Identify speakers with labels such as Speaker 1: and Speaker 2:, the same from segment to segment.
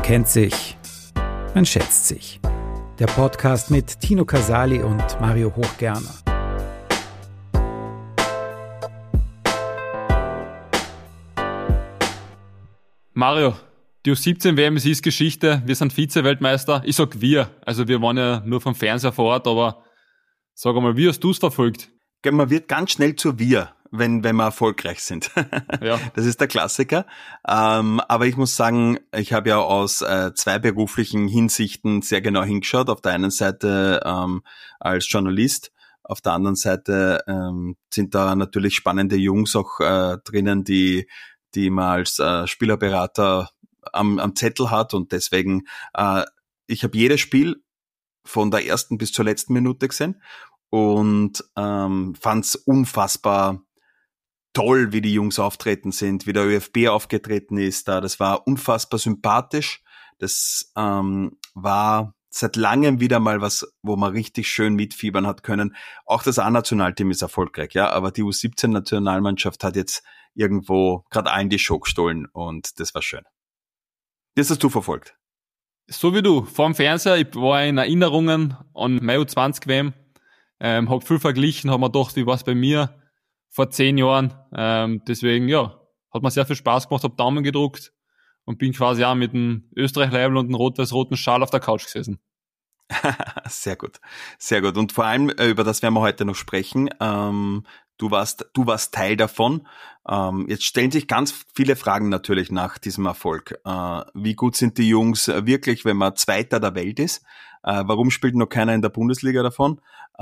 Speaker 1: kennt sich, man schätzt sich. Der Podcast mit Tino Casali und Mario Hochgerner.
Speaker 2: Mario, die U17-WM ist Geschichte, wir sind Vize-Weltmeister. Ich sag wir, also wir waren ja nur vom Fernseher vor Ort, aber sag einmal, wie hast du es verfolgt?
Speaker 3: Man wird ganz schnell zu wir, wenn wir erfolgreich sind.
Speaker 2: Ja.
Speaker 3: Das ist der Klassiker. Aber ich muss sagen, ich habe ja aus zwei beruflichen Hinsichten sehr genau hingeschaut. Auf der einen Seite als Journalist, auf der anderen Seite sind da natürlich spannende Jungs auch drinnen, die man als Spielerberater am Zettel hat. Und deswegen, ich habe jedes Spiel von der ersten bis zur letzten Minute gesehen und fand's unfassbar toll, wie die Jungs auftreten sind, wie der ÖFB aufgetreten ist da. Das war unfassbar sympathisch. Das war seit langem wieder mal was, wo man richtig schön mitfiebern hat können. Auch das A-Nationalteam ist erfolgreich, ja, aber die U17-Nationalmannschaft hat jetzt irgendwo gerade allen die Show gestohlen und das war schön. Das hast du verfolgt.
Speaker 2: So wie du, vorm Fernseher, ich war in Erinnerungen an meine U20-WM, hab viel verglichen, hab mir gedacht, wie war's bei mir vor 10 Jahren, deswegen, ja, hat mir sehr viel Spaß gemacht, hab Daumen gedruckt und bin quasi auch mit dem Österreich-Leibl und dem roten Schal auf der Couch gesessen.
Speaker 3: Sehr gut, sehr gut. Und vor allem, über das werden wir heute noch sprechen. Du warst Teil davon. Jetzt stellen sich ganz viele Fragen natürlich nach diesem Erfolg. Wie gut sind die Jungs wirklich, wenn man Zweiter der Welt ist? Warum spielt noch keiner in der Bundesliga davon?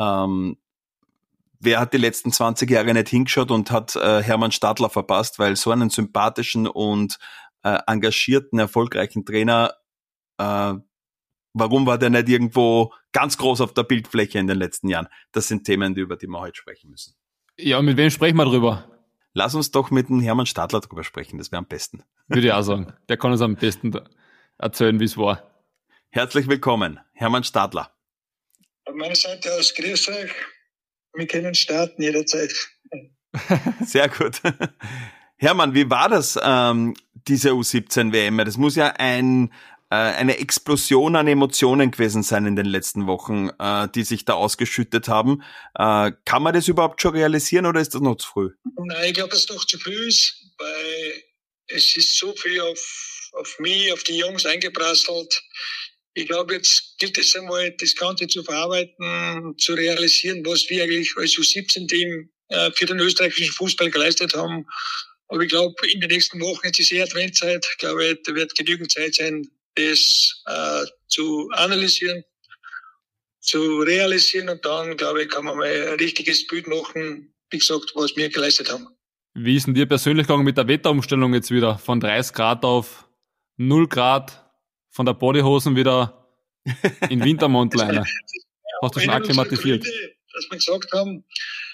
Speaker 3: Wer hat die letzten 20 Jahre nicht hingeschaut und hat Hermann Stadler verpasst, weil so einen sympathischen und engagierten, erfolgreichen Trainer, warum war der nicht irgendwo ganz groß auf der Bildfläche in den letzten Jahren? Das sind Themen, über die wir heute sprechen müssen.
Speaker 2: Ja, mit wem sprechen wir drüber?
Speaker 3: Lass uns doch mit dem Hermann Stadler drüber sprechen, das wäre am besten.
Speaker 2: Würde ich auch sagen. Der kann uns am besten erzählen, wie es war.
Speaker 3: Herzlich willkommen, Hermann Stadler.
Speaker 4: Von meiner Seite aus, grüß euch. Wir können starten jederzeit.
Speaker 3: Sehr gut. Hermann, wie war das, diese U17-WM? Das muss ja eine Explosion an Emotionen gewesen sein in den letzten Wochen, die sich da ausgeschüttet haben. Kann man das überhaupt schon realisieren oder ist das noch zu früh?
Speaker 4: Nein, ich glaube, dass es noch zu früh ist, weil es ist so viel auf mich, auf die Jungs eingeprasselt. Ich glaube, jetzt gilt es einmal, das Ganze zu verarbeiten, zu realisieren, was wir eigentlich als U17-Team für den österreichischen Fußball geleistet haben. Aber ich glaube, in den nächsten Wochen, jetzt ist eher Adventzeit, glaube ich, da wird genügend Zeit sein, das zu analysieren, zu realisieren und dann, glaube ich, kann man mal ein richtiges Bild machen, wie gesagt, was wir geleistet haben.
Speaker 2: Wie ist denn dir persönlich gegangen mit der Wetterumstellung jetzt wieder? Von 30 Grad auf 0 Grad, von der Bodyhosen wieder in Wintermondliner. Hast du schon akklimatisiert?
Speaker 4: Dass wir gesagt haben,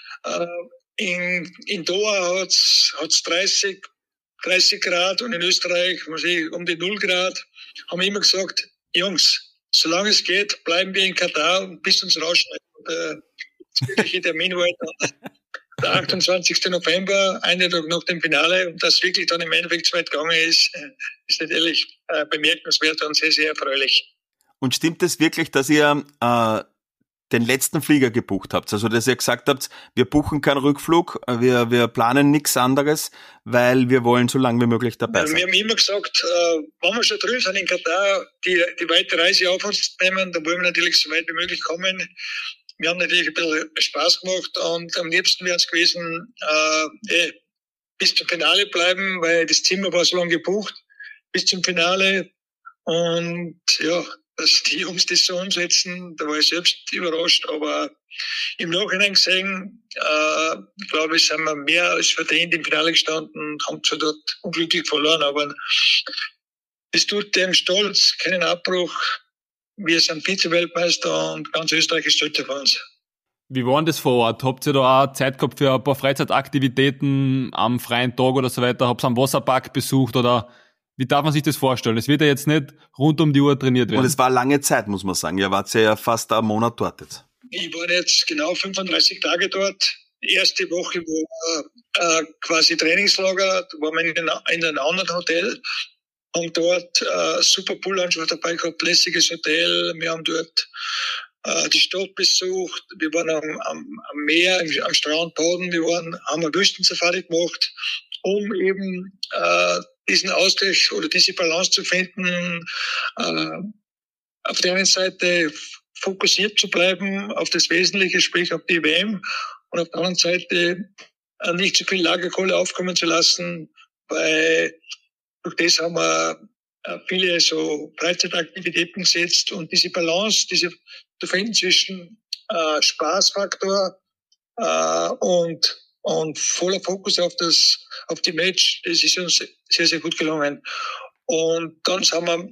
Speaker 4: in Doha hat's 30 Grad und in Österreich um die 0 Grad. Haben wir immer gesagt, Jungs, solange es geht, bleiben wir in Katar und bis uns rausschneiden. Der wirkliche Termin war der 28. November, einen Tag nach dem Finale. Und dass wirklich dann im Endeffekt so weit gegangen ist natürlich bemerkenswert und sehr, sehr erfreulich.
Speaker 3: Und stimmt es wirklich, dass ihr den letzten Flieger gebucht habt? Also, dass ihr gesagt habt, wir buchen keinen Rückflug, wir planen nichts anderes, weil wir wollen so lange wie möglich dabei sein.
Speaker 4: Wir haben immer gesagt, wenn wir schon drüben sind in Katar, die weite Reise auf uns nehmen, dann wollen wir natürlich so weit wie möglich kommen. Wir haben natürlich ein bisschen Spaß gemacht und am liebsten wäre es gewesen, bis zum Finale bleiben, weil das Zimmer war so lange gebucht, bis zum Finale. Und ja, dass die Jungs das so umsetzen, da war ich selbst überrascht, aber im Nachhinein gesehen, glaube ich, sind wir mehr als verdient im Finale gestanden und haben zwar dort unglücklich verloren, aber es tut dem Stolz keinen Abbruch. Wir sind Vize-Weltmeister und ganz Österreich ist stolz auf uns.
Speaker 2: Wie war denn das vor Ort? Habt ihr da auch Zeit gehabt für ein paar Freizeitaktivitäten am freien Tag oder so weiter? Habt ihr einen Wasserpark besucht oder wie darf man sich das vorstellen? Es wird ja jetzt nicht rund um die Uhr trainiert werden.
Speaker 3: Und es war lange Zeit, muss man sagen. Ihr wart ja fast einen Monat dort jetzt.
Speaker 4: Ich war jetzt genau 35 Tage dort. Die erste Woche war quasi Trainingslager, da waren wir in einem anderen Hotel. haben dort super Poollandschaft dabei gehabt, lässiges Hotel. Wir haben dort die Stadt besucht. Wir waren am Meer, am Strand baden. haben eine Wüstensafari gemacht, um eben diesen Ausgleich oder diese Balance zu finden. Auf der einen Seite fokussiert zu bleiben auf das Wesentliche, sprich auf die WM, und auf der anderen Seite nicht zu viel Lagerkohle aufkommen zu lassen, weil durch das haben wir viele so Freizeitaktivitäten gesetzt, und diese Balance, diese zu finden zwischen Spaßfaktor und voller Fokus auf die Match, das ist uns sehr, sehr gut gelungen. Und dann haben wir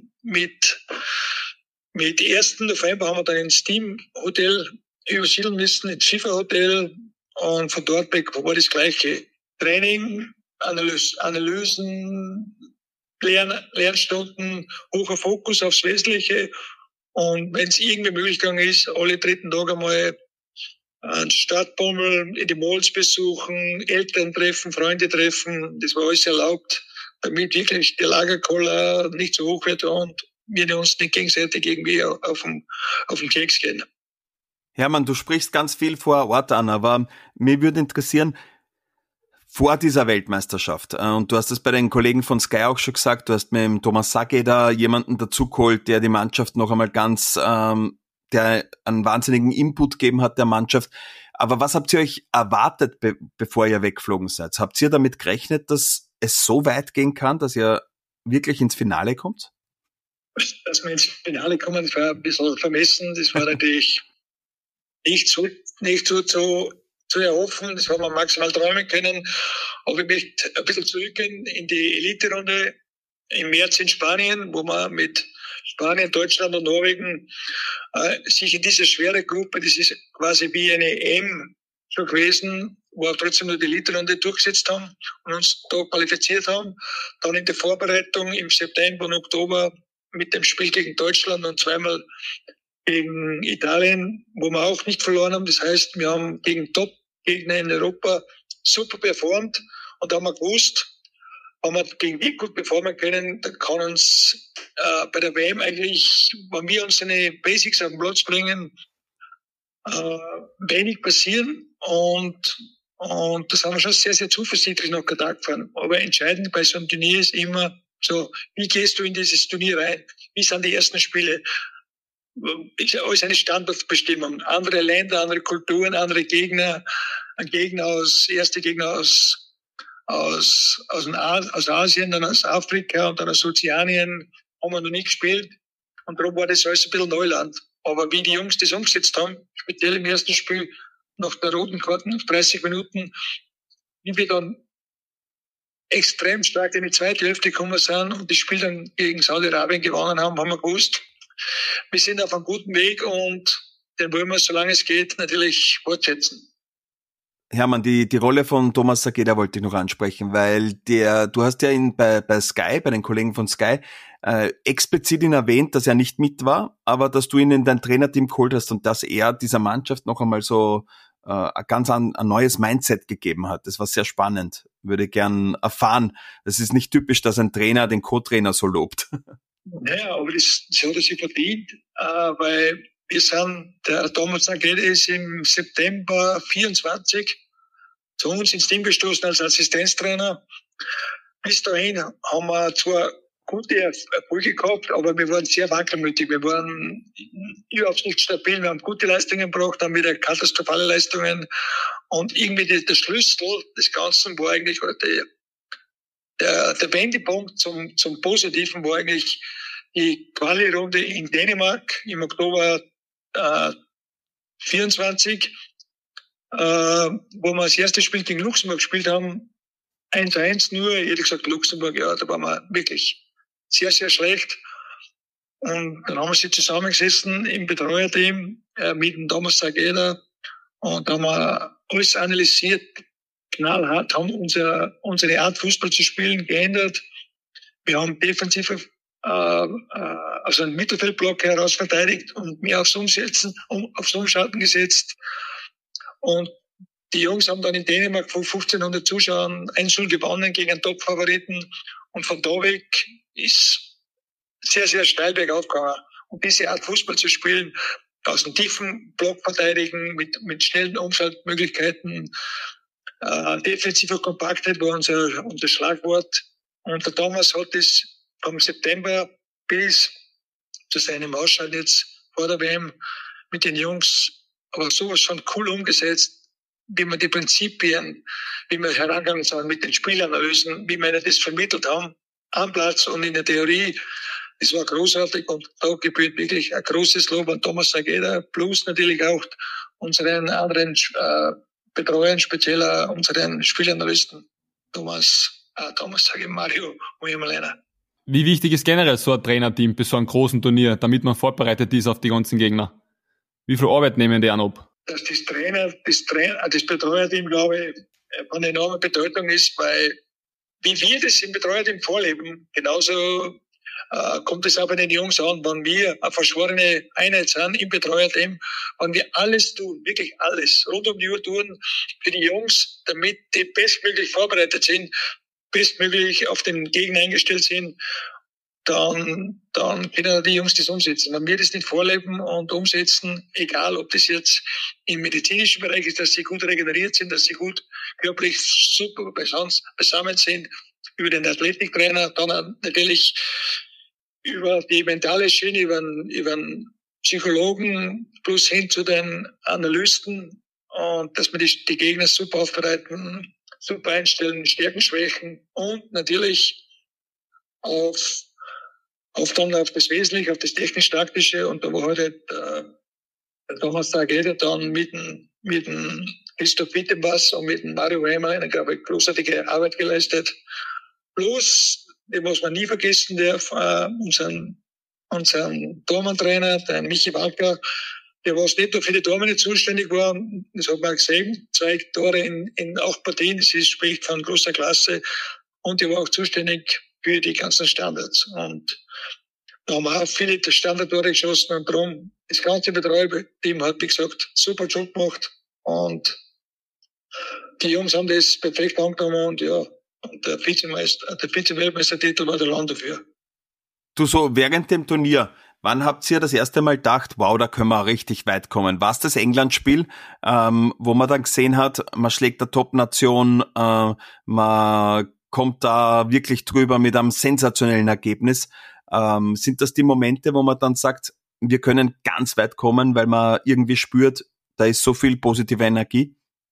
Speaker 4: mit 1. November haben wir dann ins Teamhotel übersiedeln müssen, ins Schifferhotel, und von dort weg war das gleiche. Training, Analysen, Lernstunden, hoher Fokus aufs Wesentliche. Und wenn es irgendwie möglich gegangen ist, alle dritten Tage einmal einen Stadtbummel, in die Malls besuchen, Eltern treffen, Freunde treffen, das war alles erlaubt, damit wirklich die Lagerkoller nicht so hoch wird und wir uns nicht gegenseitig irgendwie auf den Keks gehen.
Speaker 3: Hermann, du sprichst ganz viel vor Ort an, aber mir würde interessieren, vor dieser Weltmeisterschaft, und du hast es bei den Kollegen von Sky auch schon gesagt, du hast mit dem Thomas Sageder jemanden dazugeholt, der die Mannschaft noch einmal der einen wahnsinnigen Input gegeben hat der Mannschaft. Aber was habt ihr euch erwartet, bevor ihr weggeflogen seid? Habt ihr damit gerechnet, dass es so weit gehen kann, dass ihr wirklich ins Finale kommt?
Speaker 4: Dass wir ins Finale kommen, das war ein bisschen vermessen. Das war natürlich nicht so zu erhoffen. Das haben wir maximal träumen können. Aber ich möchte ein bisschen zurückgehen in die Elite-Runde im März in Spanien, wo man mit Spanien, Deutschland und Norwegen sich in diese schwere Gruppe, das ist quasi wie eine EM schon gewesen, wo wir trotzdem nur die Elite-Runde durchgesetzt haben und uns da qualifiziert haben. Dann in der Vorbereitung im September und Oktober mit dem Spiel gegen Deutschland und zweimal gegen Italien, wo wir auch nicht verloren haben. Das heißt, wir haben gegen Top-Gegner in Europa super performt, und da haben wir gewusst, wenn wir gegen die gut performen können, dann kann uns bei der WM eigentlich, wenn wir unsere Basics auf den Platz bringen, wenig passieren, und das haben wir schon sehr, sehr zuversichtlich nach Katar gefahren. Aber entscheidend bei so einem Turnier ist immer so, wie gehst du in dieses Turnier rein? Wie sind die ersten Spiele? Ist ja alles eine Standortbestimmung. Andere Länder, andere Kulturen, andere Gegner, erste Gegner aus Asien, dann aus Afrika und dann aus Ozeanien haben wir noch nicht gespielt. Und darum war das alles ein bisschen Neuland. Aber wie die Jungs das umgesetzt haben, speziell im ersten Spiel, nach der roten Karte, nach 30 Minuten, wie wir dann extrem stark in die zweite Hälfte gekommen sind und das Spiel dann gegen Saudi-Arabien gewonnen haben wir gewusst, wir sind auf einem guten Weg und den wollen wir, solange es geht, natürlich fortsetzen.
Speaker 3: Hermann, die Rolle von Thomas Sageda wollte ich noch ansprechen, weil du hast ja bei Sky, bei den Kollegen von Sky, explizit ihn erwähnt, dass er nicht mit war, aber dass du ihn in dein Trainerteam geholt hast und dass er dieser Mannschaft noch einmal so ein neues Mindset gegeben hat. Das war sehr spannend. Würde gern erfahren. Das ist nicht typisch, dass ein Trainer den Co-Trainer so lobt.
Speaker 4: Naja, aber das hat er sich verdient, weil der Thomas Sageda ist im September 24 zu uns ins Team gestoßen als Assistenztrainer. Bis dahin haben wir zwar gute Erfolge gehabt, aber wir waren sehr wankelmütig. Wir waren überhaupt nicht stabil. Wir haben gute Leistungen gebracht, haben wieder katastrophale Leistungen. Und irgendwie der Schlüssel des Ganzen war eigentlich, der Wendepunkt zum Positiven war eigentlich die Quali-Runde in Dänemark im Oktober 24, wo wir das erste Spiel gegen Luxemburg gespielt haben. 1-1 nur, ich hätte gesagt, Luxemburg, ja, da waren wir wirklich sehr, sehr schlecht. Und dann haben wir sie zusammengesessen im Betreuerteam mit dem Thomas Sageda und da haben wir alles analysiert, knallhart, haben unsere Art Fußball zu spielen geändert. Wir haben defensiv also einen Mittelfeldblock heraus verteidigt und mehr aufs Umschalten gesetzt. Und die Jungs haben dann in Dänemark von 1500 Zuschauern 1-0 gewonnen gegen einen Top-Favoriten. Und von da weg ist sehr, sehr steil bergauf gegangen. Und diese Art Fußball zu spielen, aus dem tiefen Block verteidigen, mit schnellen Umschaltmöglichkeiten, defensive Kompaktheit war unser Schlagwort. Und der Thomas hat es vom September bis zu seinem Ausscheid jetzt vor der WM mit den Jungs aber sowas schon cool umgesetzt, wie wir die Prinzipien, wie wir herangegangen sind mit den Spielanalysen, wie wir das vermittelt haben am Platz und in der Theorie. Das war großartig und da gebührt wirklich ein großes Lob an Thomas Sageda, plus natürlich auch unseren anderen Betreuern, speziell unseren Spielanalysten Mario Muemelena.
Speaker 2: Wie wichtig ist generell so ein Trainerteam bei so einem großen Turnier, damit man vorbereitet ist auf die ganzen Gegner? Wie viel Arbeit nehmen die an ab?
Speaker 4: Dass das Betreuerteam, glaube ich, von enormer Bedeutung ist, weil wie wir das im Betreuerteam vorleben, genauso kommt es auch bei den Jungs an, wenn wir eine verschworene Einheit sind im Betreuerteam, wenn wir alles tun, wirklich alles, rund um die Uhr tun für die Jungs, damit die bestmöglich vorbereitet sind, bestmöglich auf den Gegner eingestellt sind, dann können die Jungs das umsetzen. Wenn wir das nicht vorleben und umsetzen, egal ob das jetzt im medizinischen Bereich ist, dass sie gut regeneriert sind, dass sie gut körperlich super beisammen sind, über den Athletiktrainer, dann natürlich über die mentale Schiene, über den Psychologen plus hin zu den Analysten und dass wir die Gegner super aufbereiten, super einstellen, Stärken, Schwächen und natürlich auf das Wesentliche, auf das technisch-taktische und da war heute der Thomas Sageda dann mit dem Christoph Wittenbass und mit dem Mario Weimer eine, glaube ich, großartige Arbeit geleistet. Plus, den muss man nie vergessen, unseren Tormann-Trainer, der Michi Walker, der was nicht nur für die Tormänner zuständig war, das hat man gesehen, 2 Tore in 8 Partien, das spricht von großer Klasse und der war auch zuständig für die ganzen Standards und da haben wir auch viele Standardtore geschossen und darum, das ganze Betreuerteam hat, wie gesagt, super Job gemacht und die Jungs haben das perfekt angenommen und ja, und der Vize-Weltmeistertitel war der Lohn dafür.
Speaker 3: Du, so während dem Turnier, wann habt ihr das erste Mal gedacht, wow, da können wir auch richtig weit kommen? War es das England-Spiel, wo man dann gesehen hat, man schlägt der Top-Nation, man kommt da wirklich drüber mit einem sensationellen Ergebnis? Sind das die Momente, wo man dann sagt, wir können ganz weit kommen, weil man irgendwie spürt, da ist so viel positive Energie?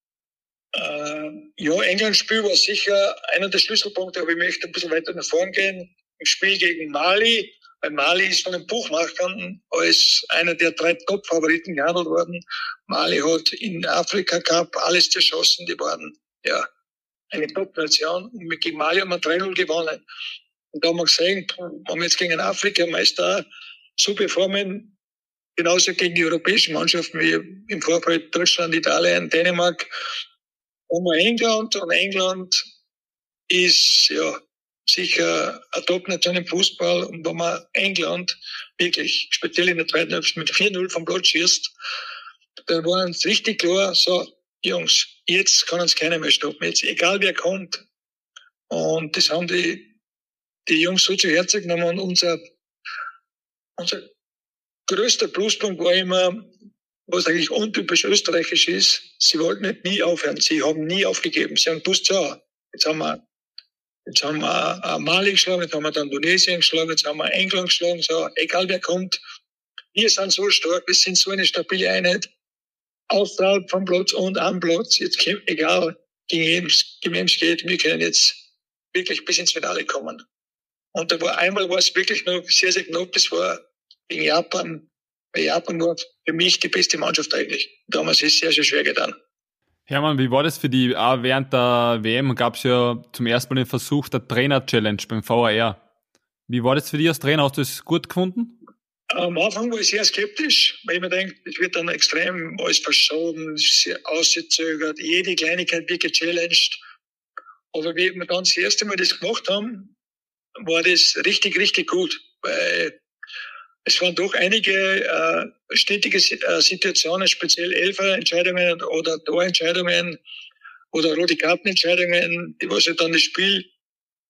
Speaker 4: Ja, England-Spiel war sicher einer der Schlüsselpunkte, aber ich möchte ein bisschen weiter nach vorn gehen. Im Spiel gegen Mali, weil Mali ist von den Buchmachern als einer der 3 Top-Favoriten gehandelt worden. Mali hat in Afrika Cup alles zerschossen, die waren ja eine Top-Nation und gegen Mali haben wir 3-0 gewonnen. Und da haben wir gesehen, wenn wir jetzt gegen einen Afrikameister so performen, genauso gegen die europäischen Mannschaften wie im Vorfeld Deutschland, Italien, Dänemark, und England. Und England ist ja sicher eine Top-Nation im Fußball. Und wenn man England wirklich, speziell in der zweiten Hälfte, mit 4-0 vom Platz schießt, dann war uns richtig klar, so, Jungs, jetzt kann uns keiner mehr stoppen. Jetzt, egal wer kommt. Und das haben die Jungs so zu Herzen genommen. Und unser größter Pluspunkt war immer, was eigentlich untypisch österreichisch ist, sie wollten nie aufhören, sie haben nie aufgegeben. Sie haben gewusst, so, jetzt haben wir Mali geschlagen, jetzt haben wir dann Tunesien geschlagen, jetzt haben wir England geschlagen, so, egal wer kommt, wir sind so stark, wir sind so eine stabile Einheit, außerhalb vom Platz und am Platz, jetzt egal, gegen wem es geht, wir können jetzt wirklich bis ins Finale kommen. Und einmal war es wirklich noch sehr, sehr knapp, das war gegen Japan. Bei Japan war für mich die beste Mannschaft eigentlich. Damals ist es sehr, sehr schwer getan.
Speaker 2: Hermann, wie war das für die? Auch während der WM gab es ja zum ersten Mal den Versuch der Trainer-Challenge beim VAR. Wie war das für dich als Trainer? Hast du das gut gefunden?
Speaker 4: Am Anfang war ich sehr skeptisch, weil ich mir denke, es wird dann extrem alles verschoben, sehr ausgezögert, jede Kleinigkeit wird gechallenged. Aber wie wir dann das erste Mal das gemacht haben, war das richtig, richtig gut, weil es waren doch einige strittige Situationen, speziell Elferentscheidungen oder Torentscheidungen oder rote Kartenentscheidungen, die was ja dann das Spiel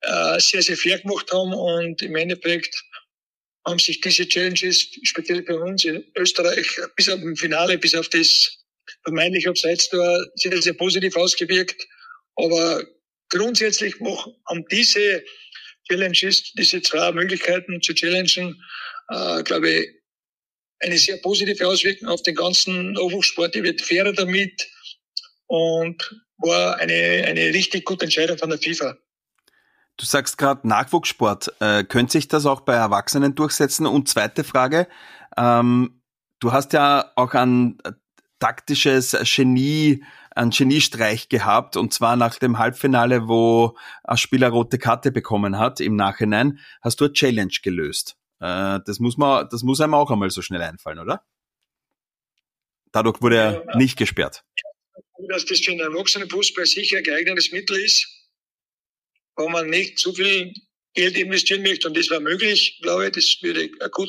Speaker 4: sehr, sehr fair gemacht haben und im Endeffekt haben sich diese Challenges, speziell für uns in Österreich, bis auf dem Finale, bis auf das vermeintliche Abseits-Tor, sehr, sehr positiv ausgewirkt. Aber grundsätzlich haben diese Challenges, diese zwei Möglichkeiten zu challengen, glaube ich, eine sehr positive Auswirkung auf den ganzen Nachwuchssport. Die wird fairer damit und war eine richtig gute Entscheidung von der FIFA.
Speaker 3: Du sagst gerade Nachwuchssport. Könnte sich das auch bei Erwachsenen durchsetzen? Und zweite Frage, du hast ja auch ein taktisches einen Geniestreich gehabt, und zwar nach dem Halbfinale, wo ein Spieler rote Karte bekommen hat im Nachhinein, hast du eine Challenge gelöst. Das muss einem auch einmal so schnell einfallen, oder? Dadurch wurde er nicht gesperrt.
Speaker 4: Dass das für einen Erwachsenenfußball sicher ein geeignetes Mittel ist, wo man nicht zu viel Geld investieren möchte, und das war möglich, glaube ich, das würde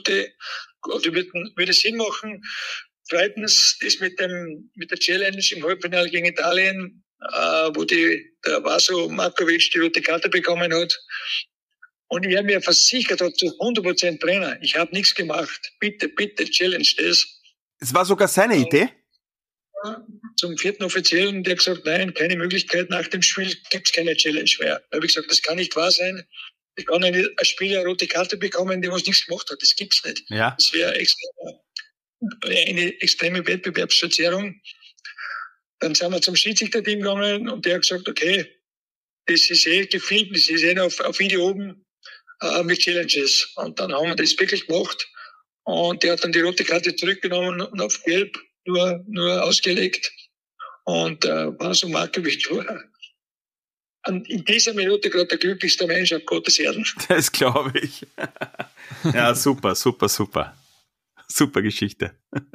Speaker 4: würde Sinn machen. Zweitens ist mit der Challenge im Halbfinale gegen Italien, wo der Vaso Markovic die rote Karte bekommen hat. Und ich habe mir versichert, zu 100% Trainer, ich habe nichts gemacht. Bitte, challenge das.
Speaker 3: Es war sogar seine Idee?
Speaker 4: Zum vierten Offiziellen, der hat gesagt, nein, keine Möglichkeit, nach dem Spiel gibt es keine Challenge mehr. Da habe ich gesagt, das kann nicht wahr sein. Ich kann ein Spieler eine rote Karte bekommen, der was nichts gemacht hat. Das gibt's nicht.
Speaker 3: Ja.
Speaker 4: Das wäre eine extreme Wettbewerbsverzerrung. Dann sind wir zum Schiedsrichterteam gegangen und der hat gesagt, okay, das ist gefilmt, das ist auf Video oben mit Challenges. Und dann haben wir das wirklich gemacht. Und der hat dann die rote Karte zurückgenommen und auf Gelb nur ausgelegt. Und Vaso Markovic war in dieser Minute gerade der glücklichste Mensch auf Gottes Erden.
Speaker 3: Das glaube ich. Ja, super. Super Geschichte.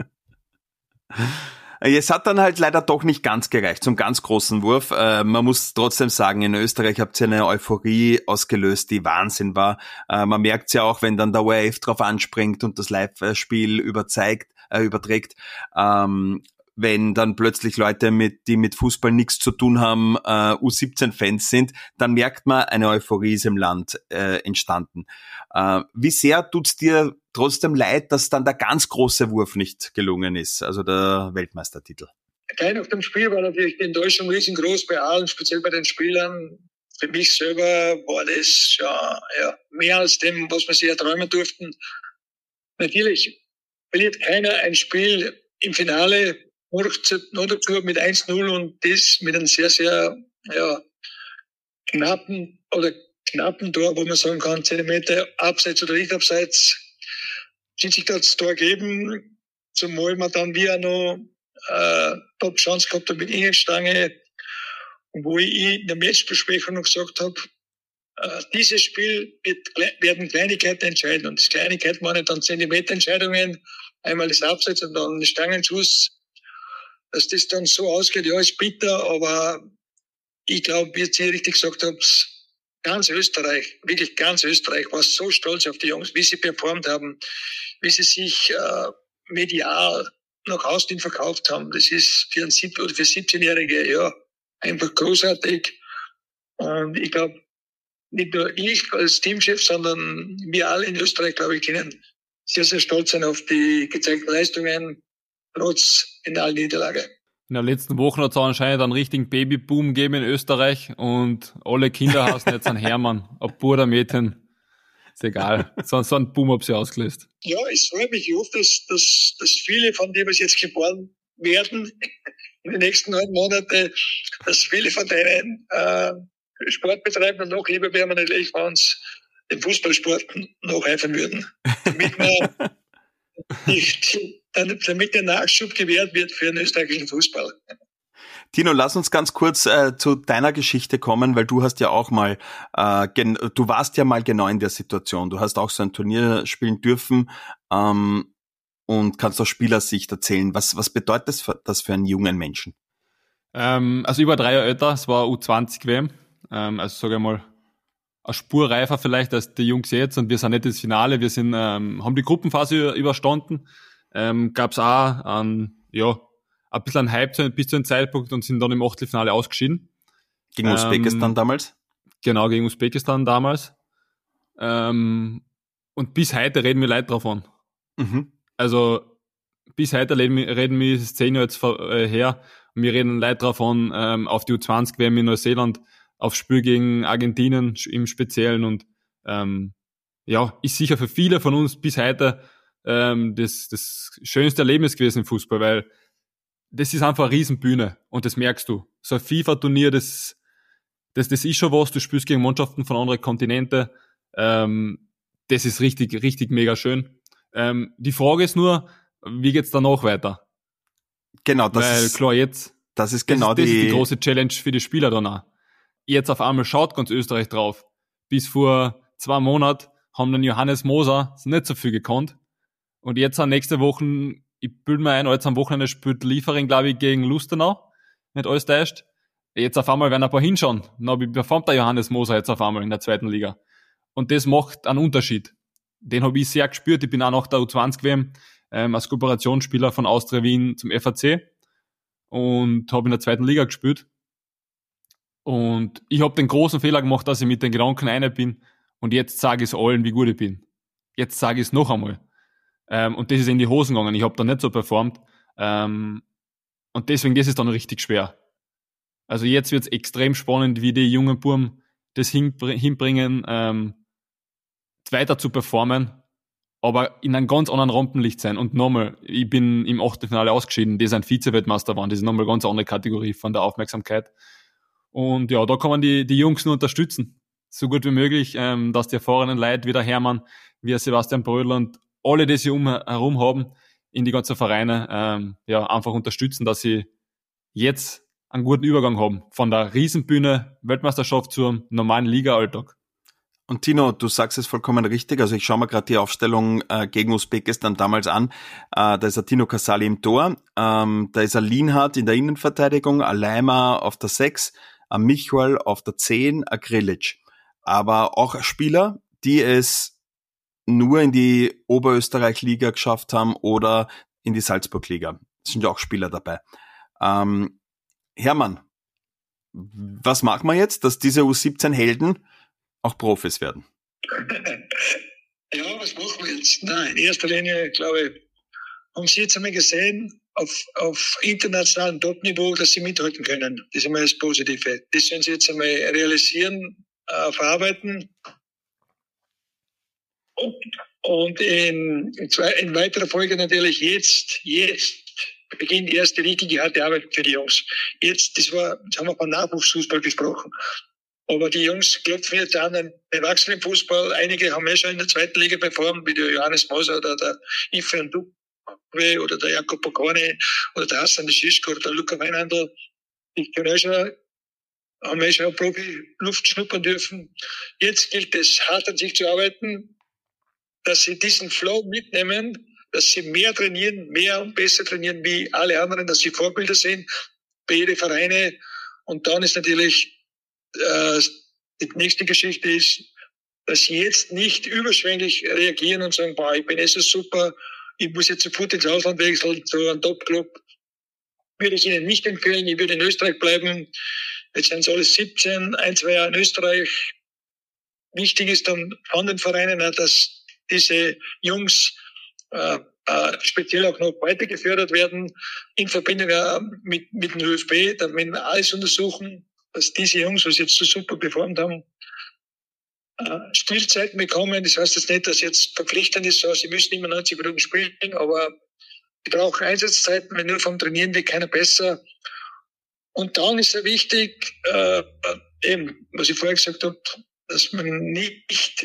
Speaker 3: Es hat dann halt leider doch nicht ganz gereicht zum ganz großen Wurf. Man muss trotzdem sagen, in Österreich habt ihr eine Euphorie ausgelöst, die Wahnsinn war. Man merkt es ja auch, wenn dann der ORF drauf anspringt und das Live-Spiel überträgt. Wenn dann plötzlich Leute, die mit Fußball nichts zu tun haben, U17-Fans sind, dann merkt man, eine Euphorie ist im Land entstanden. Wie sehr tut's dir trotzdem leid, dass dann der ganz große Wurf nicht gelungen ist, also der Weltmeistertitel?
Speaker 4: Gleich nach dem Spiel war natürlich die Enttäuschung riesengroß bei allen, speziell bei den Spielern. Für mich selber war das ja mehr als dem, was wir sich erträumen durften. Natürlich verliert keiner ein Spiel im Finale, noch dazu mit 1-0 und das mit einem sehr, sehr knappen Tor, wo man sagen kann, Zentimeter abseits oder nicht abseits. Schiedsrichter hat das Tor gegeben, zumal man dann wieder noch Top-Chance gehabt hat mit Innenstange, wo ich in der Matchbesprechung noch gesagt habe, dieses Spiel werden Kleinigkeiten entscheiden. Und das Kleinigkeiten waren dann Zentimeterentscheidungen, einmal das Abseits und dann der Stangenschuss. Dass das dann so ausgeht, ja, ist bitter, aber ich glaube, wie ihr richtig gesagt habt, ganz Österreich, wirklich ganz Österreich war so stolz auf die Jungs, wie sie performt haben, wie sie sich medial nach außen verkauft haben. Das ist für 17-Jährige einfach großartig. Und ich glaube, nicht nur ich als Teamchef, sondern wir alle in Österreich, glaube ich, können sehr, sehr stolz sein auf die gezeigten Leistungen, trotz Finalniederlage.
Speaker 2: In der letzten Woche hat es anscheinend einen richtigen Babyboom gegeben in Österreich und alle Kinder heißen jetzt einen Hermann, ob Bub oder Mädchen, ist egal. So einen Boom hat sie ausgelöst.
Speaker 4: Ja, es freut mich. Ich hoffe, dass viele von denen, was jetzt geboren werden, in den nächsten 9 Monaten, dass viele von denen Sportbetreibenden noch lieber wären, natürlich, wenn sie den Fußballsport noch helfen würden. Damit der Nachschub gewährt wird für den österreichischen Fußball.
Speaker 3: Tino, lass uns ganz kurz zu deiner Geschichte kommen, weil du hast ja auch mal, du warst ja mal genau in der Situation. Du hast auch so ein Turnier spielen dürfen und kannst aus Spielersicht erzählen. Was bedeutet das für einen jungen Menschen?
Speaker 2: Also über 3 Jahre älter, es war U20-WM. Also sage ich mal, eine Spur reifer vielleicht als die Jungs jetzt, und wir sind nicht ins Finale, wir sind haben die Gruppenphase überstanden. Gab's auch ein bisschen Hype bis zu einem Zeitpunkt und sind dann im Achtelfinale ausgeschieden.
Speaker 3: Gegen Usbekistan damals?
Speaker 2: Genau, gegen Usbekistan damals. Und bis heute reden wir Leute davon.
Speaker 3: Mhm.
Speaker 2: Also bis heute reden wir, es ist 10 Jahre jetzt her, und wir reden Leute davon, auf die U20-WM in Neuseeland, aufs Spiel gegen Argentinien im Speziellen, und ist sicher für viele von uns bis heute das schönste Erlebnis gewesen im Fußball, weil das ist einfach eine Riesenbühne, und das merkst du. So ein FIFA-Turnier, das ist schon was, du spielst gegen Mannschaften von anderen Kontinenten, das ist richtig, richtig mega schön. Die Frage ist nur, wie geht's danach weiter?
Speaker 3: Genau,
Speaker 2: das ist die große Challenge für die Spieler danach. Jetzt auf einmal schaut ganz Österreich drauf. Bis vor 2 Monaten haben den Johannes Moser nicht so viel gekonnt. Und jetzt an nächste Woche, ich bilde mir ein, jetzt am Wochenende spielt Liefering, glaube ich, gegen Lustenau. Nicht alles täuscht. Jetzt auf einmal werden ein paar hinschauen. Na, wie performt der Johannes Moser jetzt auf einmal in der 2. Liga? Und das macht einen Unterschied. Den habe ich sehr gespürt. Ich bin auch nach der U20-WM als Kooperationsspieler von Austria Wien zum FAC und habe in der 2. Liga gespielt. Und ich habe den großen Fehler gemacht, dass ich mit den Gedanken einer bin, und jetzt sage ich es allen, wie gut ich bin. Jetzt sage ich es noch einmal. Und das ist in die Hosen gegangen. Ich habe da nicht so performt. Und deswegen, das ist dann richtig schwer. Also jetzt wird es extrem spannend, wie die jungen Burm das hinbringen, weiter zu performen, aber in einem ganz anderen Rampenlicht sein. Und nochmal, ich bin im Achtelfinale ausgeschieden, die sind Vize-Weltmeister waren, das ist nochmal eine ganz andere Kategorie von der Aufmerksamkeit. Und ja, da kann man die Jungs nur unterstützen, so gut wie möglich, dass die erfahrenen Leute wie der Hermann, wie der Sebastian Brödel und alle, die sie herum haben, in die ganzen Vereine, einfach unterstützen, dass sie jetzt einen guten Übergang haben von der Riesenbühne Weltmeisterschaft zum normalen Liga-Alltag.
Speaker 3: Und Tino, du sagst es vollkommen richtig. Also ich schaue mir gerade die Aufstellung gegen Usbekistan damals an. Da ist ein Tino Casali im Tor, da ist ein Lienhardt in der Innenverteidigung, ein Leimer auf der 6, ein Michwal auf der 10, ein Grilic. Aber auch Spieler, die es nur in die Oberösterreich-Liga geschafft haben oder in die Salzburg-Liga. Es sind ja auch Spieler dabei. Hermann, was machen wir jetzt, dass diese U17-Helden auch Profis werden?
Speaker 4: Ja, was machen wir jetzt? Nein, in erster Linie, glaube ich, haben Sie jetzt einmal gesehen, auf internationalem Top-Niveau, dass Sie mithalten können. Das ist einmal das Positive. Das sollen Sie jetzt einmal realisieren, verarbeiten. Und in weiterer Folge natürlich jetzt beginnt die erste richtige harte Arbeit für die Jungs. Jetzt haben wir von Nachwuchsfußball gesprochen. Aber die Jungs klopfen jetzt an den Erwachsenenfußball. Einige haben schon in der 2. Liga performt, wie der Johannes Moser oder der Ifan Dukwe oder der Jakob Pokone oder der Hassan Schischko oder der Luca Weinhandel. Die haben schon Profi-Luft schnuppern dürfen. Jetzt gilt es, hart an sich zu arbeiten, dass sie diesen Flow mitnehmen, dass sie mehr trainieren, mehr und besser trainieren wie alle anderen, dass sie Vorbilder sind bei jedem Vereine. Und dann ist natürlich die nächste Geschichte ist, dass sie jetzt nicht überschwänglich reagieren und sagen, ich bin so super, ich muss jetzt sofort ins Ausland wechseln zu einem Top-Club. Würde ich Ihnen nicht empfehlen, ich würde in Österreich bleiben. Jetzt sind es alles 17, 1-2 Jahre in Österreich. Wichtig ist dann von den Vereinen auch, dass diese Jungs speziell auch noch weiter gefördert werden, in Verbindung mit dem ÖFB, da werden wir alles untersuchen, dass diese Jungs, was jetzt so super performt haben, Spielzeiten bekommen. Das heißt jetzt nicht, dass jetzt verpflichtend ist, so, sie müssen immer 90 Minuten spielen, aber sie brauchen Einsatzzeiten, wenn nur vom Trainieren wird keiner besser. Und dann ist es wichtig, eben, was ich vorher gesagt habe, dass man nicht,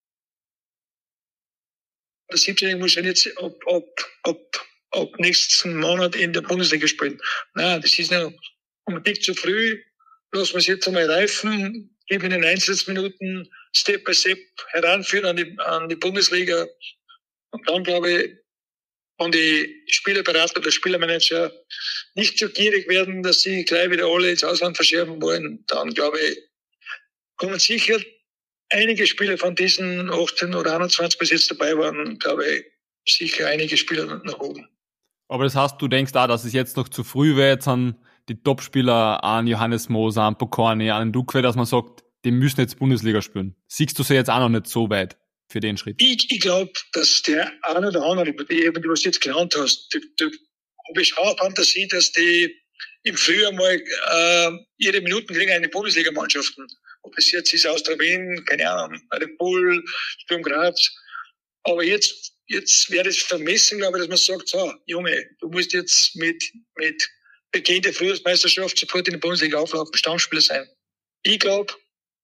Speaker 4: der 17-Jährige muss ja jetzt ab nächsten Monat in der Bundesliga spielen. Nein, das ist noch unbedingt zu früh. Lassen wir es jetzt einmal reifen, geben ihnen Einsatzminuten, Step by Step heranführen an die Bundesliga. Und dann, glaube ich, wenn die Spielerberater oder Spielermanager nicht so gierig werden, dass sie gleich wieder alle ins Ausland verschärfen wollen, dann, glaube ich, kommen sicher einige Spieler von diesen 18 oder 21 bis jetzt dabei waren, glaube ich, sicher einige Spieler nach oben.
Speaker 2: Aber das heißt, du denkst auch, dass es jetzt noch zu früh wäre, jetzt an die Topspieler, an Johannes Moser, an Pokorny, an Dukwe, dass man sagt, die müssen jetzt Bundesliga spielen. Siehst du sie jetzt auch noch nicht so weit für den Schritt?
Speaker 4: Ich glaube, dass der eine oder andere, die was du jetzt gelernt hast, da habe ich auch Fantasie, dass die im Frühjahr mal ihre Minuten kriegen in den Bundesligamannschaften. Ob es jetzt ist Austria Wien, keine Ahnung, Red Bull, Sturm Graz. Aber jetzt wäre es vermessen, glaube ich, dass man sagt, so, Junge, du musst jetzt mit Beginn der Frühjahrsmeisterschaft sofort in der Bundesliga auflaufen, Stammspieler sein. Ich glaube,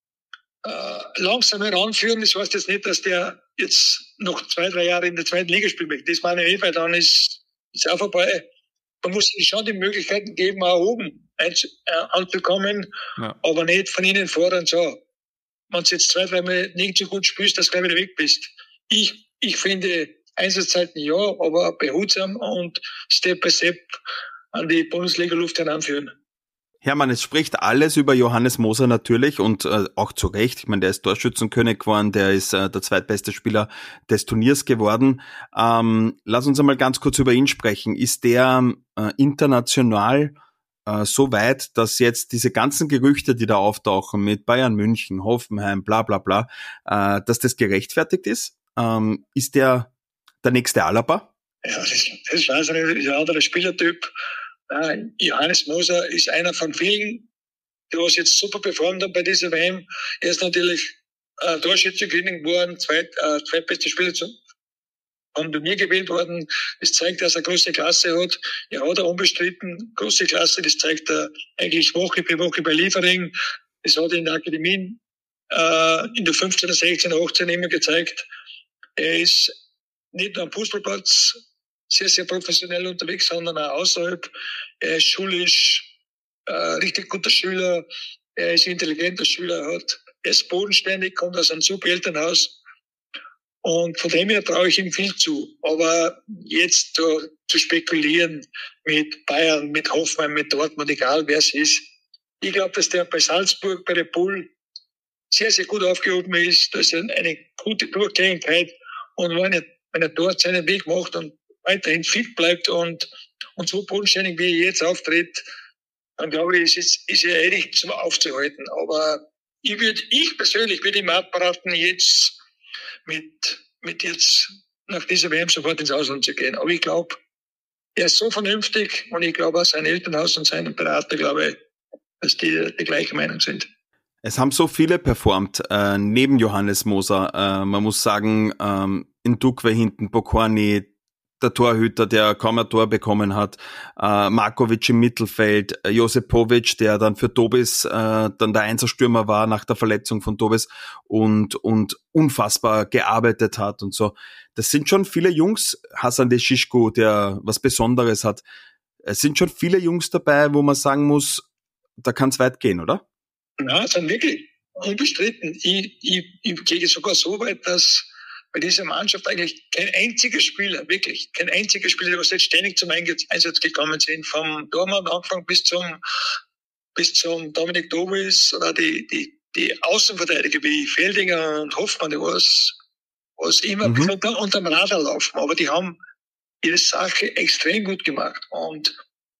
Speaker 4: langsam heranführen, das heißt jetzt nicht, dass der jetzt noch 2-3 Jahre in der zweiten Liga spielen möchte. Das meine ich, weil dann ist auch vorbei. Man muss ihnen schon die Möglichkeiten geben, auch oben anzukommen, ja. Aber nicht von ihnen fordern, so, wenn du jetzt 2-3 Mal nicht so gut spielst, dass du gleich wieder weg bist. Ich finde Einsatzzeiten ja, aber behutsam und Step by Step an die Bundesliga-Luft heranführen.
Speaker 3: Hermann, es spricht alles über Johannes Moser natürlich und auch zu Recht. Ich meine, der ist Torschützenkönig geworden, der ist der zweitbeste Spieler des Turniers geworden. Lass uns einmal ganz kurz über ihn sprechen. Ist der international so weit, dass jetzt diese ganzen Gerüchte, die da auftauchen mit Bayern München, Hoffenheim, bla bla bla, dass das gerechtfertigt ist? Ist der nächste Alaba?
Speaker 4: Ja, das weiß ich nicht, das ist ein anderer Spielertyp. Johannes Moser ist einer von vielen, die was jetzt super performt haben bei dieser WM. Er ist natürlich Torschützenkönig geworden, zweitbester Spieler vom Turnier gewählt worden. Das zeigt, dass er große Klasse hat. Er hat unbestritten große Klasse. Das zeigt er eigentlich Woche für Woche bei Liefering. Das hat er in der Akademie in der 15., 16., 18 immer gezeigt. Er ist nicht nur am Fußballplatz sehr, sehr professionell unterwegs, sondern auch außerhalb. Er ist schulisch, richtig guter Schüler. Er ist intelligenter Schüler. Er ist bodenständig, kommt aus einem super Elternhaus. Und von dem her traue ich ihm viel zu. Aber jetzt zu spekulieren mit Bayern, mit Hoffenheim, mit Dortmund, egal wer es ist. Ich glaube, dass der bei Salzburg, bei Red Bull sehr, sehr gut aufgehoben ist. Da ist eine gute Durchgängigkeit. Und wenn er dort seinen Weg macht und weiterhin fit bleibt und so bodenständig, wie er jetzt auftritt, dann glaube ich, ist er nicht zum Aufzuhalten. Aber ich persönlich würde ihm abraten, jetzt mit jetzt nach dieser WM sofort ins Ausland zu gehen. Aber ich glaube, er ist so vernünftig und ich glaube auch sein Elternhaus und seinen Berater, glaube ich, dass die gleiche Meinung sind.
Speaker 3: Es haben so viele performt, neben Johannes Moser. Man muss sagen, in Dukwe hinten, Pokorny, der Torhüter, der kaum ein Tor bekommen hat, Markovic im Mittelfeld, Josipovic, der dann für Tobis dann der Einserstürmer war nach der Verletzung von Tobis und unfassbar gearbeitet hat und so. Das sind schon viele Jungs, Hasan Deschishku, der was Besonderes hat. Es sind schon viele Jungs dabei, wo man sagen muss, da kann es weit gehen, oder?
Speaker 4: Ja, es sind wirklich unbestritten. Ich gehe sogar so weit, dass bei dieser Mannschaft eigentlich kein einziger Spieler, der jetzt ständig zum Einsatz gekommen sind, vom Dormann angefangen bis zum Dominik Tobis oder die Außenverteidiger wie Feldinger und Hoffmann, die was immer ein bisschen unterm Radar laufen, aber die haben ihre Sache extrem gut gemacht und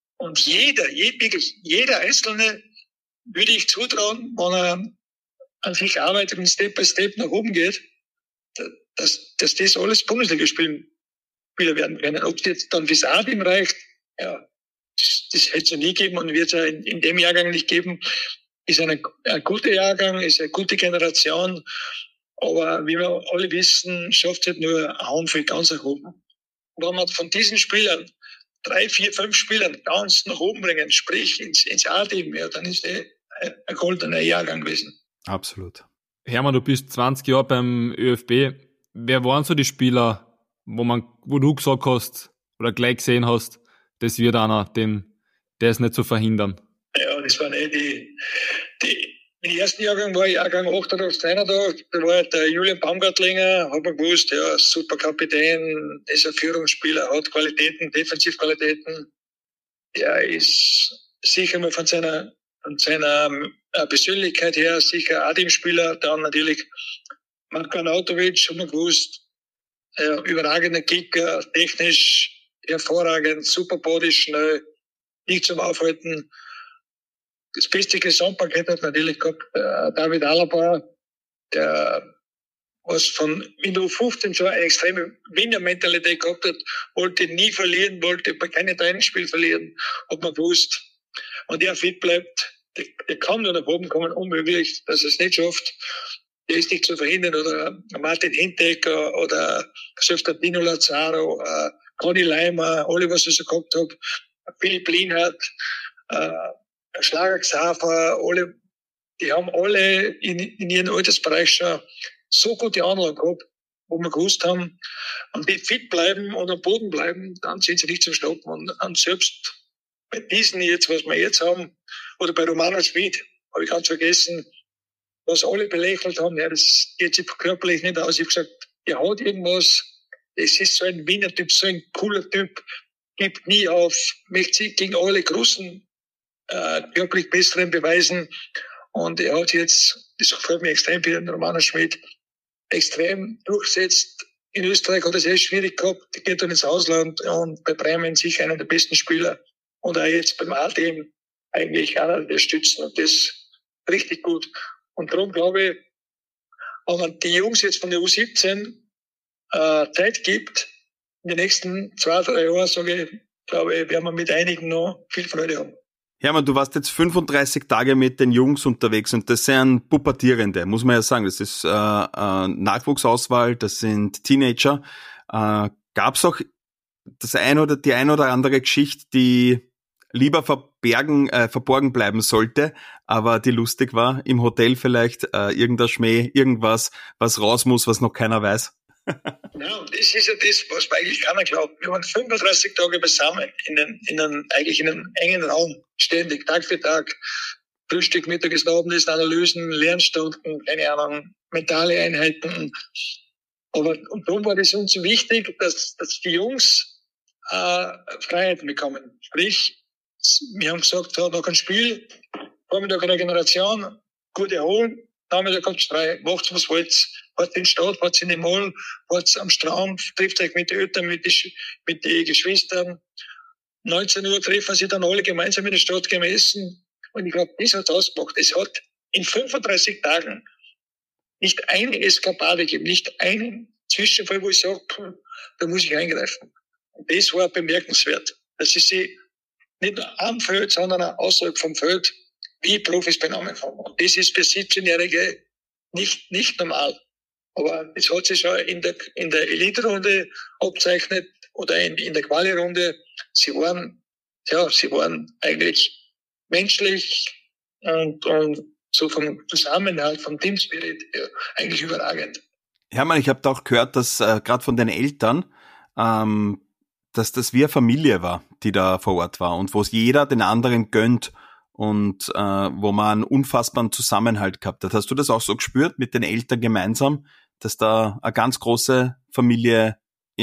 Speaker 4: jeder Einzelne würde ich zutrauen, wenn er an sich arbeitet und Step by Step nach oben geht, dass das alles Bundesligaspieler werden können. Ob es jetzt dann fürs A-Team reicht, ja, das hätte es ja nie gegeben und wird es ja in dem Jahrgang nicht geben. Ist ein guter Jahrgang, ist eine gute Generation, aber wie wir alle wissen, schafft es halt nur ein Handvoll ganz nach oben. Und wenn man von diesen Spielern 3, 4, 5 Spielern ganz nach oben bringen, sprich ins A-Team, ja, dann ist ein goldener Jahrgang gewesen.
Speaker 3: Absolut.
Speaker 2: Hermann, du bist 20 Jahre beim ÖFB. Wer waren so die Spieler, wo du gesagt hast oder gleich gesehen hast, das wird einer, der ist nicht zu verhindern?
Speaker 4: Ja, das waren im ersten Jahrgang war ich Jahrgang 88, 89, da war der Julian Baumgartlinger, hat man gewusst, ja, super Kapitän, ist ein Führungsspieler, hat Qualitäten, Defensivqualitäten. Der ist sicher mal von seiner Persönlichkeit her sicher A-Team-Spieler. Dann natürlich Marko Arnautovic, hat man gewusst, überragender Kicker, technisch hervorragend, super Body, schnell, nicht zum Aufhalten. das beste Gesamtpaket hat natürlich gehabt David Alaba, der was von Minute 15 schon eine extreme Winnermentalität gehabt hat, wollte nie verlieren, wollte bei keinem Trainingsspiel verlieren, hat man gewusst. Und der fit bleibt, der kann nur nach oben kommen, unmöglich, dass er es nicht schafft. Der ist nicht zu verhindern. Oder Martin Hinteregger oder selbst der Dino Lazaro, Conny Leimer, alle, was ich so gehabt habe, Philipp Lienhardt, Schlager Xaver, alle, die haben alle in ihrem Altersbereich schon so gute Anlagen gehabt, wo wir gewusst haben, wenn die fit bleiben und am Boden bleiben, dann sind sie nicht zum Stoppen. Und selbst bei diesen jetzt, was wir jetzt haben, oder bei Romano Schmid, habe ich ganz vergessen, was alle belächelt haben, ja, das geht sich körperlich nicht aus. Ich habe gesagt, der hat irgendwas, das ist so ein Wiener Typ, so ein cooler Typ, gibt nie auf, möchte sich gegen alle großen, körperlich besseren beweisen. Und er hat jetzt, das gefällt mir extrem viel, Romano Schmid, extrem durchsetzt. In Österreich hat er es sehr schwierig gehabt, der geht dann ins Ausland und bei Bremen sicher einer der besten Spieler. Und auch jetzt beim ATM eigentlich einer der Stützen und das richtig gut. Und darum glaube ich, wenn man die Jungs jetzt von der U17 Zeit gibt, in den nächsten 2-3 Jahren, sage ich, glaube ich, werden wir mit einigen noch viel Freude haben.
Speaker 3: Hermann, du warst jetzt 35 Tage mit den Jungs unterwegs und das sind Pubertierende, muss man ja sagen. Das ist Nachwuchsauswahl, das sind Teenager. Gab's auch die ein oder andere Geschichte, die lieber verborgen bleiben sollte, aber die lustig war, im Hotel vielleicht irgendein Schmäh, irgendwas, was raus muss, was noch keiner weiß?
Speaker 4: Ja, und das ist ja das, was man eigentlich keiner glaubt. Wir waren 35 Tage beisammen in einem engen Raum, ständig, Tag für Tag. Frühstück, Mittages, Abendessen, Analysen, Lernstunden, keine Ahnung, mentale Einheiten. Und darum war das uns wichtig, dass die Jungs Freiheiten bekommen. Sprich, wir haben gesagt, so, nach einem Spiel, Vormittag eine Generation, gut erholen, Nachmittag kommt frei, macht's was wollt. Fahrt in die Stadt, fahrt in die Mall, fahrt am Strand, trifft euch mit den Eltern, mit den Geschwistern. 19 Uhr treffen sie dann alle gemeinsam in der Stadt gemessen. Und ich glaube, das hat's ausgemacht. Es hat in 35 Tagen nicht eine Eskapade gegeben, nicht einen Zwischenfall, wo ich sage, da muss ich eingreifen. Und das war bemerkenswert, dass sie nicht nur am Feld, sondern auch außerhalb vom Feld wie Profis benommen haben. Und das ist für 17-Jährige nicht normal. Aber das hat sich schon in der Elite-Runde abzeichnet oder in der Quali-Runde. Sie waren eigentlich menschlich und so vom Zusammenhalt, vom Teamspirit eigentlich überragend.
Speaker 3: Hermann, ich habe da auch gehört, dass gerade von den Eltern, dass das wie eine Familie war, die da vor Ort war und wo es jeder den anderen gönnt und wo man einen unfassbaren Zusammenhalt gehabt hat. Hast du das auch so gespürt mit den Eltern gemeinsam, dass da eine ganz große Familie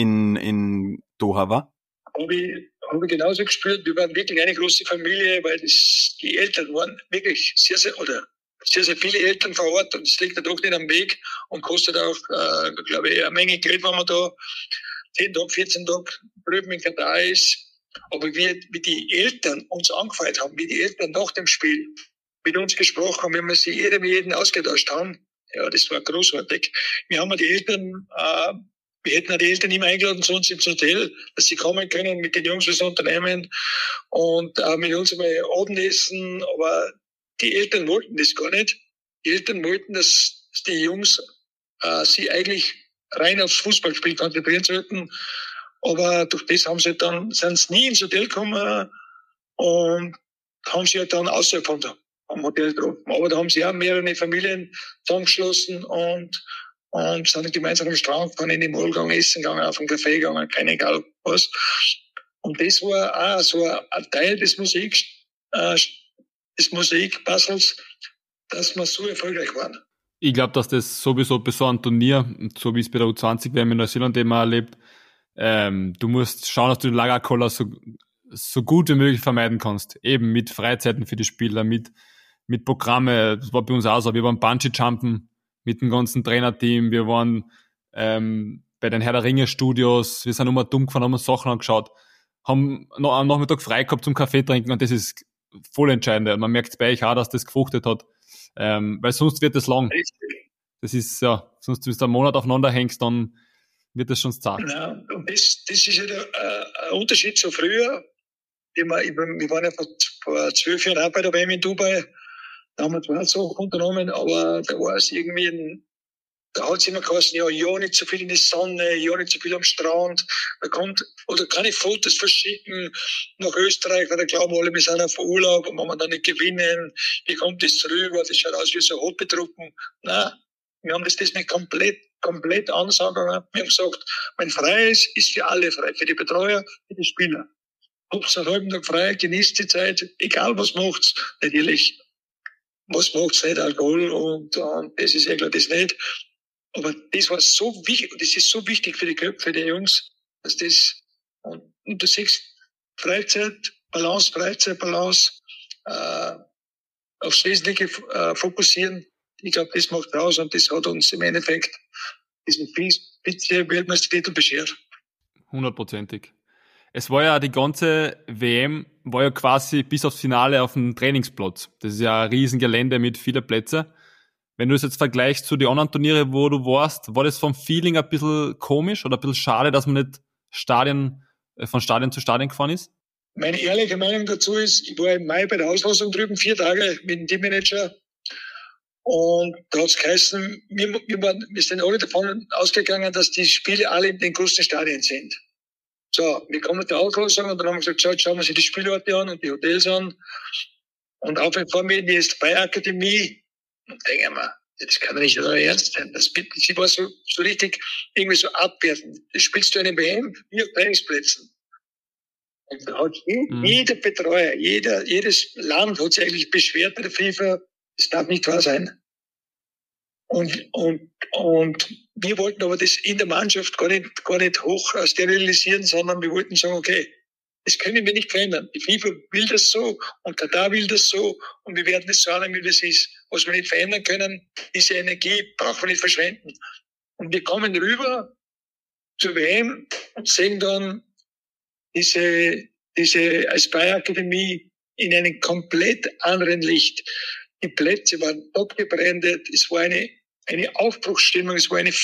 Speaker 3: in Doha war?
Speaker 4: Habe ich genauso gespürt. Wir waren wirklich eine große Familie, weil die Eltern waren wirklich sehr, sehr viele Eltern vor Ort und es liegt ja doch nicht am Weg und kostet auch, glaube ich, eine Menge Geld, wenn man da 10 Tage, 14 Tage drüben in Katar ist. Aber wie die Eltern uns angefeuert haben, wie die Eltern nach dem Spiel mit uns gesprochen haben, wenn wir sie mit jedem ausgetauscht haben, ja, das war großartig. Wir haben die Eltern, wir hätten auch die Eltern immer eingeladen zu uns ins Hotel, dass sie kommen können, mit den Jungs was unternehmen und mit uns einmal Abendessen, aber die Eltern wollten das gar nicht. Die Eltern wollten, dass die Jungs sie eigentlich rein aufs Fußballspiel konzentrieren sollten. Aber durch das sind sie nie ins Hotel gekommen und haben sie halt dann außerhalb am Hotel getroffen. Aber da haben sie auch mehrere Familien zusammengeschlossen und sind gemeinsam am Strand gefahren, in die Mall gegangen, essen gegangen, auf den Café gegangen, keine egal was. Und das war auch so ein Teil des Musikpuzzles, dass wir so erfolgreich waren.
Speaker 2: Ich glaube, dass das sowieso bei so einem Turnier, so wie es bei der U20-WM in Neuseeland immer erlebt, du musst schauen, dass du den Lagerkoller so gut wie möglich vermeiden kannst. Eben mit Freizeiten für die Spieler, mit Programme. Das war bei uns auch so. Wir waren Bungee-Jumpen mit dem ganzen Trainerteam. Wir waren bei den Herr der Ringe-Studios. Wir sind immer dumm gefahren, haben uns Sachen angeschaut. Haben noch am Nachmittag frei gehabt zum Kaffee trinken und das ist voll entscheidend. Man merkt es bei euch auch, dass das gefruchtet hat. Weil sonst wird es lang.
Speaker 4: Richtig.
Speaker 2: Das ist, ja, sonst, wenn du einen Monat aufeinander hängst, dann wird das schon zart.
Speaker 4: Ja, und das ist ja ein Unterschied zu früher. Wir waren ja vor 12 Jahren auch bei der WM in Dubai. Da haben wir zwar so unternommen, aber da war es irgendwie da hat es immer geheißen, ja, nicht so viel in die Sonne, ja, nicht so viel am Strand. Man kommt, oder keine Fotos verschicken nach Österreich, weil da glauben alle, wir sind auf Urlaub und wenn wir dann nicht gewinnen, wie kommt das rüber? Das schaut aus wie so Hotbedrucken. Nein, wir haben das nicht komplett anders angegangen. Wir haben gesagt, mein Freies ist für alle frei, für die Betreuer, für die Spieler. Habt einen halben Tag frei, genießt die Zeit, egal was macht's, natürlich. Was macht's nicht, Alkohol und das ist klar, das nicht. Aber das war so wichtig, das ist so wichtig für die Köpfe, für die Jungs, dass das, und du siehst, Balance, aufs Wesentliche fokussieren. Ich glaube, das macht raus und das hat uns im Endeffekt diesen Vize-Weltmeistertitel beschert.
Speaker 2: 100%. Es war ja die ganze WM, war ja quasi bis aufs Finale auf dem Trainingsplatz. Das ist ja ein Riesengelände mit vielen Plätzen. Wenn du es jetzt vergleichst zu den anderen Turniere, wo du warst, war das vom Feeling ein bisschen komisch oder ein bisschen schade, dass man nicht von Stadion zu Stadion gefahren ist?
Speaker 4: Meine ehrliche Meinung dazu ist, ich war im Mai bei der Auslosung drüben, 4 Tage mit dem Teammanager. Und da hat es geheißen, wir sind alle davon ausgegangen, dass die Spiele alle in den großen Stadien sind. So, wir kommen zur Auslosung und dann haben wir gesagt, schauen wir uns die Spielorte an und die Hotels an. Und auf jeden Fall in die SB-Akademie. Und denken wir, das kann doch nicht so ernst sein. Sie war so richtig irgendwie so abwertend. Das spielst du eine WM, wie auf Trainingsplätzen. Und da hat jeder Betreuer, jedes Land hat sich eigentlich beschwert bei der FIFA, das darf nicht wahr sein. Und wir wollten aber das in der Mannschaft gar nicht hoch sterilisieren, sondern wir wollten sagen, okay, das können wir nicht verändern. Die FIFA will das so und Katar will das so und wir werden das so annehmen, wie das ist. Was wir nicht verändern können, diese Energie brauchen wir nicht verschwenden. Und wir kommen rüber zur WM und sehen dann diese Aspire-Akademie in einem komplett anderen Licht. Die Plätze waren top gebrandet, es war eine Aufbruchsstimmung, es war ein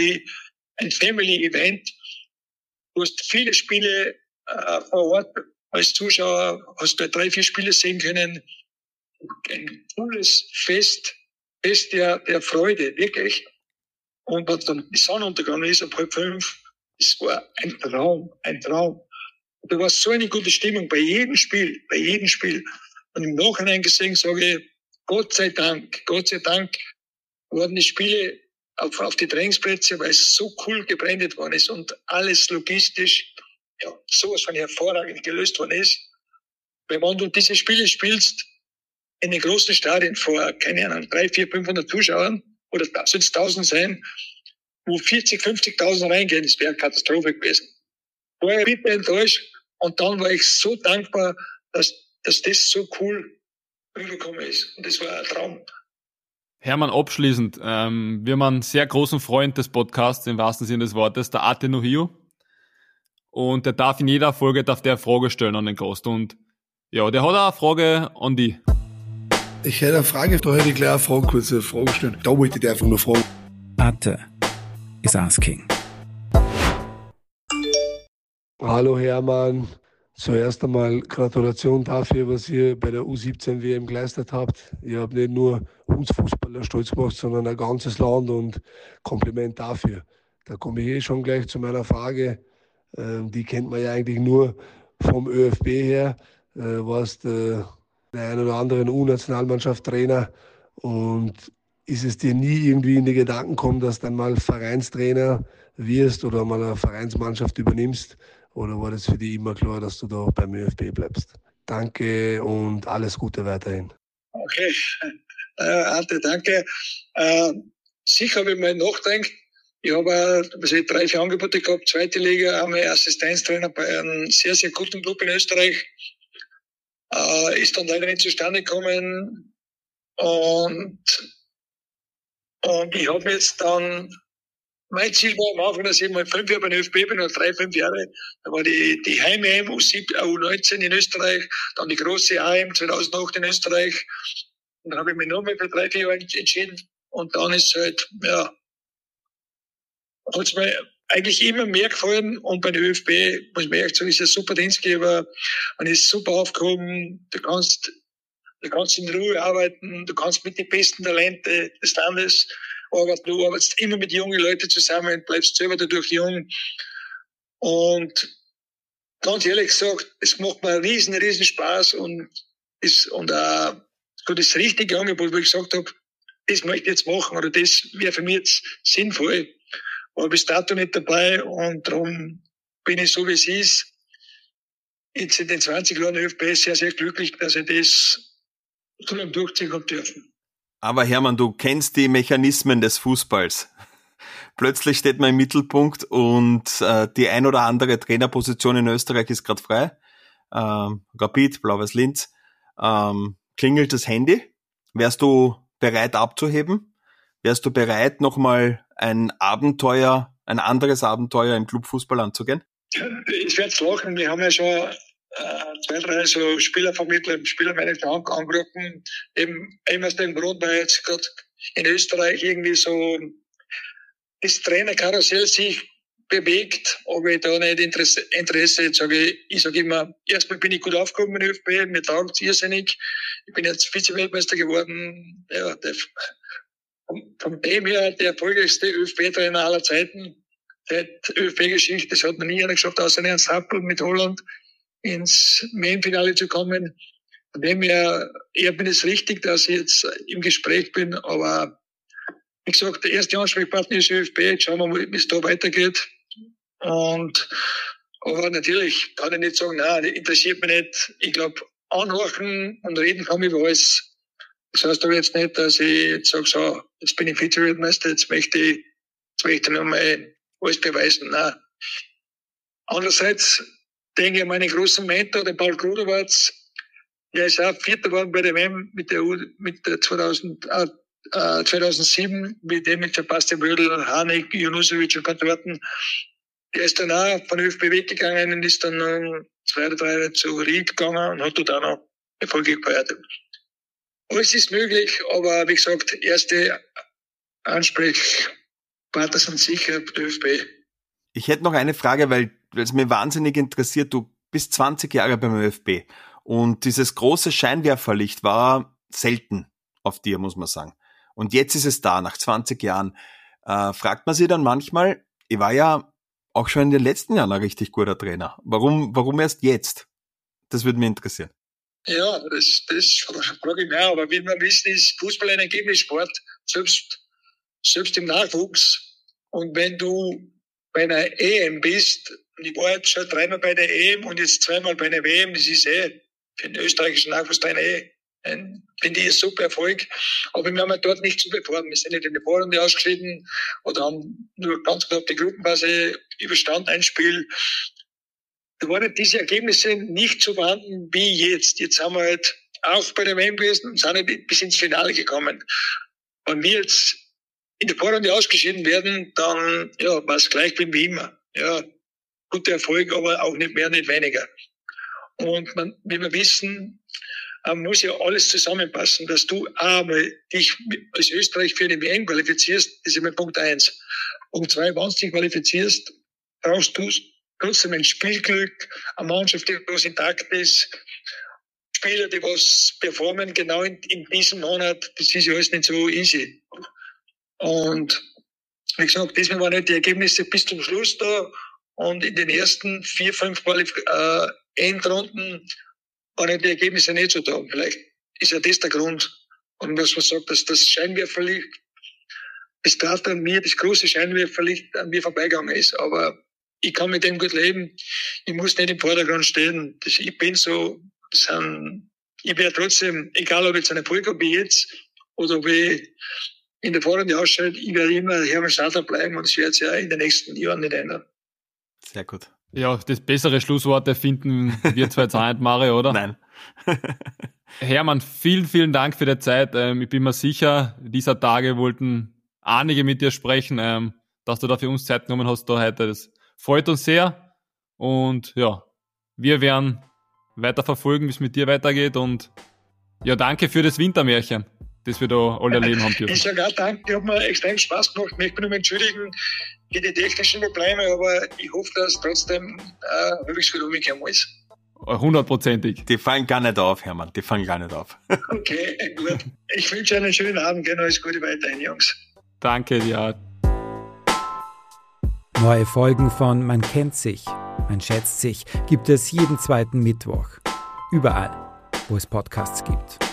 Speaker 4: Family-Event. Du hast viele Spiele vor Ort als Zuschauer, hast du 3-4 Spiele sehen können. Ein cooles Fest der Freude, wirklich. Und was dann die Sonnenuntergang ist, ab 4:30, es war ein Traum. Und da war so eine gute Stimmung bei jedem Spiel. Und im Nachhinein gesehen sage ich, Gott sei Dank wurden die Spiele auf die Trainingsplätze, weil es so cool gebrandet worden ist und alles logistisch, ja, sowas von hervorragend gelöst worden ist. Weil wenn du diese Spiele spielst, in den großen Stadien vor, keine Ahnung, 300, 400, 500 Zuschauern, oder soll es 1000 sein, wo 40, 50.000 reingehen, das wäre eine Katastrophe gewesen. War ich bitter enttäuscht und dann war ich so dankbar, dass das so cool rübergekommen ist. Und das war ein Traum.
Speaker 2: Hermann, abschließend, wir haben einen sehr großen Freund des Podcasts, im wahrsten Sinne des Wortes, der Ate Nuhio. Und der darf in jeder Folge eine Frage stellen an den Gast. Und ja, der hat auch eine Frage an dich.
Speaker 5: Ich hätte eine Frage, da hätte ich gleich kurze Frage stellen. Da wollte ich dir einfach nur fragen.
Speaker 1: Ate is asking.
Speaker 5: Hallo Hermann, zuerst einmal Gratulation dafür, was ihr bei der U17 WM geleistet habt. Ihr habt nicht nur uns Fußballer stolz gemacht, sondern ein ganzes Land und Kompliment dafür. Da komme ich schon gleich zu meiner Frage. Die kennt man ja eigentlich nur vom ÖFB her. Warst der ein oder anderen U-Nationalmannschaft Trainer und ist es dir nie irgendwie in die Gedanken gekommen, dass du dann mal Vereinstrainer wirst oder mal eine Vereinsmannschaft übernimmst? Oder war das für dich immer klar, dass du da beim ÖFB bleibst? Danke und alles Gute weiterhin.
Speaker 4: Okay, Ante, danke. Sicher habe ich mal nachgedacht. Ich habe 3, 4 Angebote gehabt, zweite Liga, einmal Assistenztrainer bei einem sehr, sehr guten Club in Österreich. Ist dann leider nicht zustande gekommen. Und ich habe jetzt dann mein Ziel war am Anfang, dass ich mal 5 Jahre bei den ÖFB bin, oder 3, 5 Jahre. Da war die Heim-EM U19 in Österreich, dann die große AM 2008 in Österreich. Und dann habe ich mich nochmal für 3, 4 Jahre entschieden. Und dann ist halt, ja, hat es mir eigentlich immer mehr gefallen. Und bei der ÖFB, muss ich mir ehrlich sagen, ist ein super Dienstgeber. Man ist super aufgehoben. Du kannst in Ruhe arbeiten. Du kannst mit den besten Talenten des Landes arbeiten. Du arbeitest immer mit jungen Leuten zusammen, bleibst selber dadurch jung. Und ganz ehrlich gesagt, es macht mir riesen Spaß und auch so das richtige Angebot, wo ich gesagt habe, das möchte ich jetzt machen oder das wäre für mich jetzt sinnvoll. War bis dato nicht dabei und darum bin ich so, wie es ist. Jetzt in den 20 Jahren ÖFB sehr, sehr glücklich, dass ich das so lange durchziehen habe dürfen.
Speaker 3: Aber Hermann, du kennst die Mechanismen des Fußballs. Plötzlich steht man im Mittelpunkt und die ein oder andere Trainerposition in Österreich ist gerade frei. Rapid, Blau-Weiß Linz. Klingelt das Handy? Wärst du bereit abzuheben? Wärst du bereit, nochmal ein anderes Abenteuer im Clubfußball anzugehen?
Speaker 4: Ich werde lachen. Wir haben ja schon 2, 3 so Spielervermittler, Spielermanager angerufen. Eben aus dem Grund, weil jetzt gerade in Österreich irgendwie so das Trainerkarussell sich bewegt, ob ich da nicht Interesse jetzt sage ich sage immer, erstmal bin ich gut aufgehoben in ÖFB, mir taugt es irrsinnig. Ich bin jetzt Vize-Weltmeister geworden. Ja, von dem her der erfolgreichste ÖFB-Trainer aller Zeiten. Seit ÖFB-Geschichte, das hat noch nie einer geschafft, außer Ernst Happel mit Holland ins WM-Finale zu kommen. Von dem her, ich bin es richtig, dass ich jetzt im Gespräch bin, aber wie gesagt, der erste Ansprechpartner ist ÖFB, jetzt schauen wir mal, wie es da weitergeht. Aber natürlich kann ich nicht sagen, nein, das interessiert mich nicht. Ich glaube, anhorchen und reden kann ich über alles. Das heißt aber jetzt nicht, dass ich jetzt sage, so, jetzt bin ich Vize-Weltmeister, jetzt möchte ich nochmal alles beweisen. Nein. Andererseits denke ich an meinen großen Mentor, den Paul Grudowatz. Der ist auch Vierter geworden bei der WM mit der 2007, mit dem mit Sebastian Wödel, Hanek, Junusovic und Konsorten. Der ist dann auch von ÖFB weggegangen und ist dann 2 oder 3 Jahre zu Ried gegangen und hat dort auch noch Erfolge gefeiert. Alles ist möglich, aber wie gesagt, erste Ansprechpartner sind sicher der ÖFB.
Speaker 3: Ich hätte noch eine Frage, weil es mir wahnsinnig interessiert. Du bist 20 Jahre beim ÖFB und dieses große Scheinwerferlicht war selten auf dir, muss man sagen. Und jetzt ist es da, nach 20 Jahren. Fragt man sich dann manchmal, ich war ja auch schon in den letzten Jahren ein richtig guter Trainer. Warum erst jetzt? Das würde mich interessieren.
Speaker 4: Ja, das frage ich mich auch. Aber wie wir wissen, ist Fußball ein Ergebnissport, selbst im Nachwuchs. Und wenn du bei einer EM bist, und ich war jetzt schon 3-mal bei der EM und jetzt 2-mal bei einer WM, das ist für den österreichischen Nachwuchstrainer finde ich ein super Erfolg. Aber wir haben ja dort nicht zu bevorben. Wir sind nicht in die Vorrunde ausgeschieden oder haben nur ganz knapp die Gruppenphase überstanden, ein Spiel. Da waren diese Ergebnisse nicht so vorhanden wie jetzt. Jetzt haben wir halt auch bei der WM gewesen und sind halt bis ins Finale gekommen. Wenn wir jetzt in der Vorrunde ausgeschieden werden, dann war es gleich wie immer. Ja, guter Erfolg, aber auch nicht mehr, nicht weniger. Und wie wir wissen, muss ja alles zusammenpassen, dass du einmal dich als Österreich für eine WM qualifizierst, das ist immer Punkt 1. Punkt 2, wenn du dich qualifizierst, brauchst du trotzdem ein Spielglück, eine Mannschaft, die was intakt ist, Spieler, die was performen, genau in diesem Monat, das ist ja alles nicht so easy. Und wie gesagt, diesmal waren nicht die Ergebnisse bis zum Schluss da und in den ersten 4, 5 Endrunden waren die Ergebnisse nicht so da. Vielleicht ist ja das der Grund. Und was man sagt, dass das Scheinwerferlicht bis dato an mir, das große Scheinwerferlicht an mir vorbeigegangen ist. Aber ich kann mit dem gut leben. Ich muss nicht im Vordergrund stehen. Ich bin so, ich werde trotzdem, egal ob ich jetzt einen Erfolg habe wie jetzt oder ob ich in der Vorrunde ausscheide, ich werde immer Hermann Stadler bleiben und es wird sich ja in den nächsten Jahren nicht ändern.
Speaker 3: Sehr gut.
Speaker 2: Ja, das bessere Schlussworte finden wir zwar jetzt auch nicht, Mario, oder?
Speaker 3: Nein.
Speaker 2: Hermann, vielen Dank für die Zeit. Ich bin mir sicher, dieser Tage wollten einige mit dir sprechen. dass du da für uns Zeit genommen hast da heute. Das freut uns sehr. Und ja, wir werden weiter verfolgen, wie es mit dir weitergeht. Und ja, danke für das Wintermärchen, das wir da alle erleben haben dürfen.
Speaker 4: Ich sage auch danke, die hat mir extrem Spaß gemacht. Ich möchte mich nur entschuldigen für die technischen Probleme, aber ich hoffe, dass trotzdem möglichst gut umgekommen ist.
Speaker 2: 100%ig.
Speaker 3: Die fallen gar nicht auf, Hermann, die fallen gar nicht auf.
Speaker 4: Okay, gut. Ich wünsche einen schönen Abend, genau, alles Gute weiterhin, Jungs.
Speaker 2: Danke dir.
Speaker 1: Neue Folgen von Man kennt sich, man schätzt sich gibt es jeden zweiten Mittwoch. Überall, wo es Podcasts gibt.